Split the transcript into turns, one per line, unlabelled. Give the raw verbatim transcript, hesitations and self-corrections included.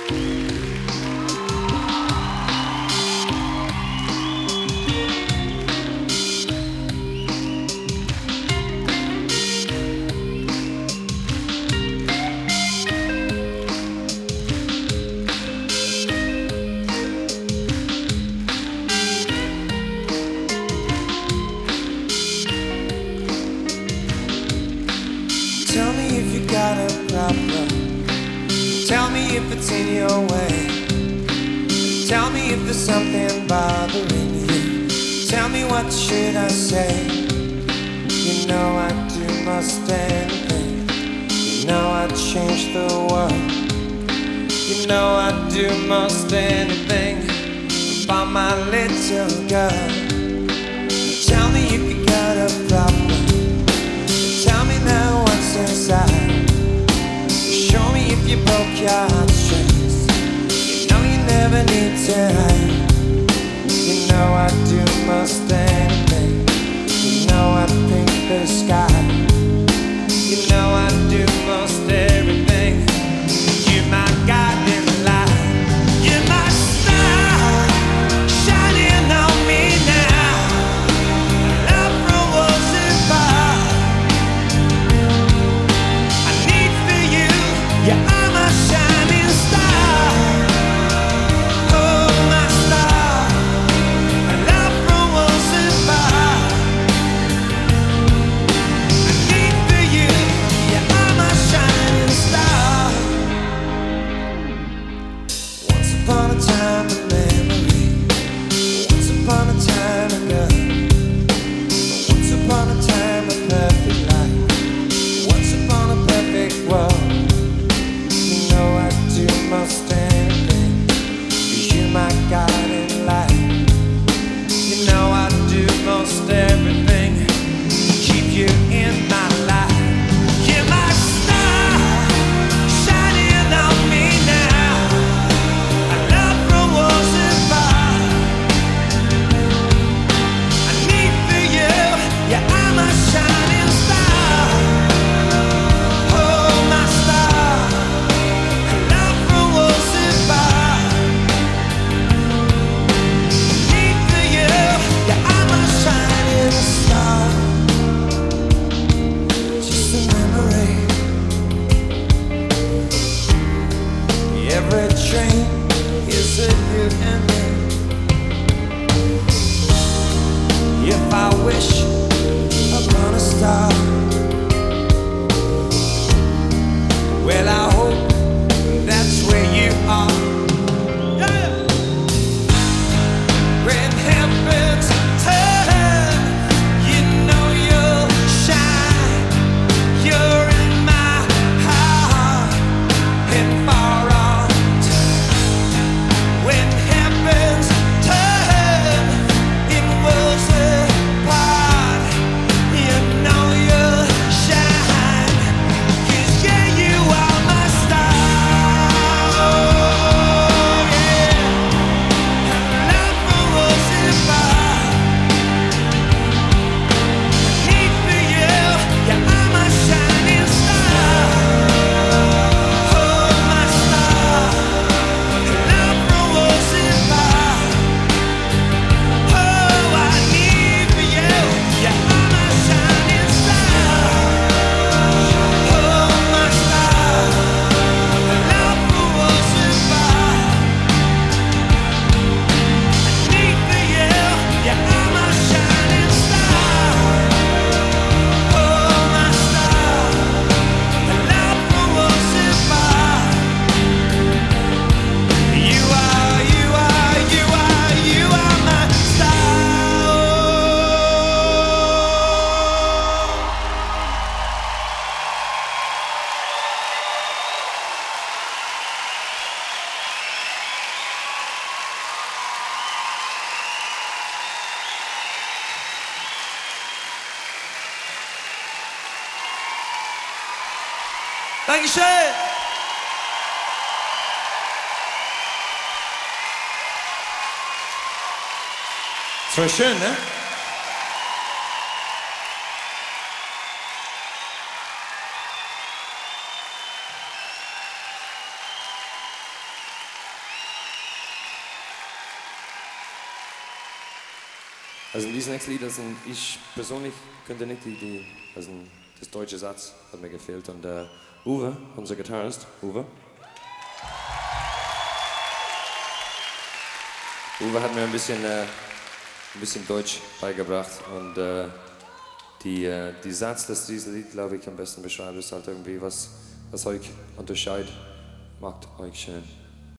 Tell me if you got a problem. Tell me if it's in your way. Tell me if there's something bothering you. Tell me what should I say. You know I'd do most anything. You know I'd change the world. You know I'd do most anything for my little girl. Tell me if you got a problem. Tell me now what's inside. Show me if you broke your heartstrings. You know you never need to hide. You know I'd do most anything. You know I'd paint the sky. You know I'd do most everything. You're my guiding light. You're my star, shining on me now. Love from walls and fire. I need for you. You are my shining star. Oh, my star. Love from walls and fire. I need for you. You are my shining star. Once upon a time, a memory. Once upon a time, ago. Once upon a time, a perfect life. Once upon a perfect world. You know I'd do most anything. 'Cause you're my guiding light. You know I'd do most everything to keep you in my life. You're my star, shining on me now. I love from walls and fire. I need for you. You are my shining star. Oh, my star. Love from walls and fire. Need for you. You are my shining star. Just a memory. Every train is a you and me. If I wish upon a star, well, I hope that's where you are. Yeah. When heavens turn, you know you'll shine. You're in my heart and far on time. When heavens turn in worlds apart, you know you'll shine. 'Cause yeah, you are my star. Oh, yeah. Love from worlds apart. Need for you. You are my shining star. Oh, my star. Love from worlds apart. Oh, I need for you. You are my shining star. Oh, my star. Love from worlds apart. I need for you. You are my shining star. Oh, my star. Love from worlds apart. You are, you are, you are, you are my star. Dankeschön. Das war schön, ne?
Also in diesem nächsten Lied, also ich persönlich könnte nicht die, die also das deutsche Satz hat mir gefehlt und äh, Uwe, unser Gitarrist, Uwe. Uwe hat mir ein bisschen, äh, ein bisschen Deutsch beigebracht und äh, die, äh, die Satz, das dieses Lied, glaube ich, am besten beschreibt, ist halt irgendwie was, was euch unterscheidet, macht euch schön.